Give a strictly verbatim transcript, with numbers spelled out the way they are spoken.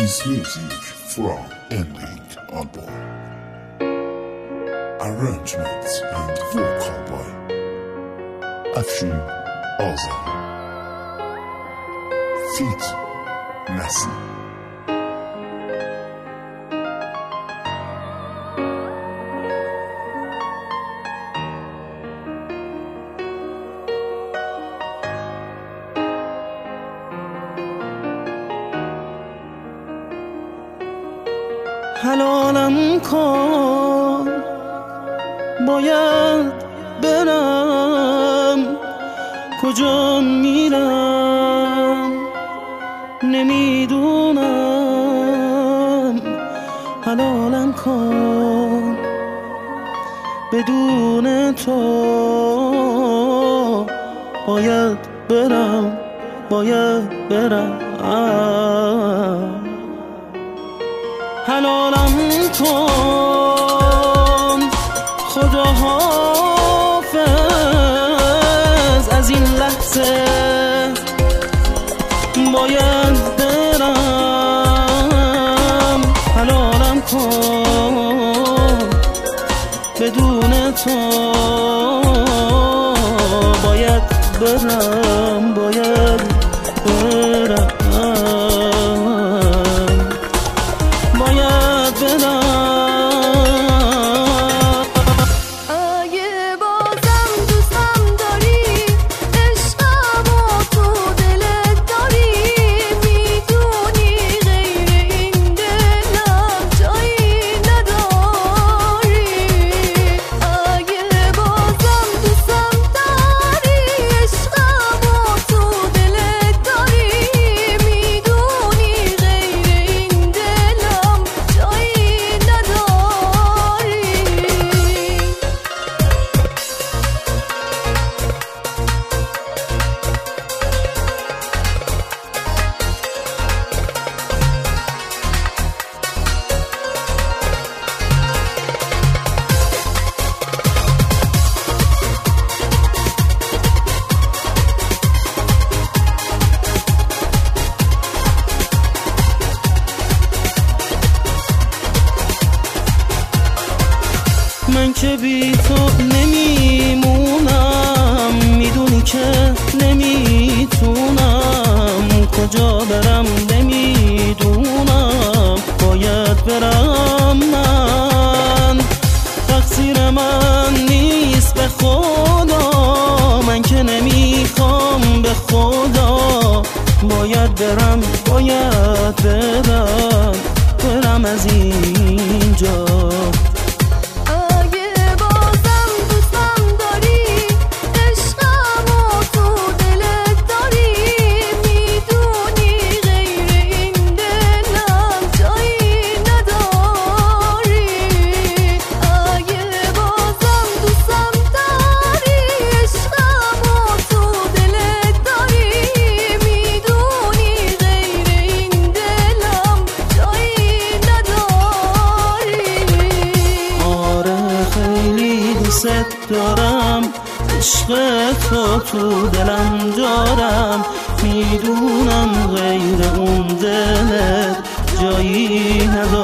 is music from Ending album. Arrangements and vocal by Afshin Azam. Feat Nassim. حلالم کن باید برم کجا میرم نمیدونم حلالم کن بدون تو باید برم باید برم حلالم کن خدا حافظ از این لحظه باید برم حلالم کن بدون تو باید برم باید برم من که بی تو نمیمونم میدونی که نمیتونم کجا برم نمیدونم باید برم من تقصیر من نیست به خدا من که نمیخوام به خدا باید برم باید برم برم از اینجا دارم عشق تو تو دلم دارم میدونم غیر اون دلت جایی ندارم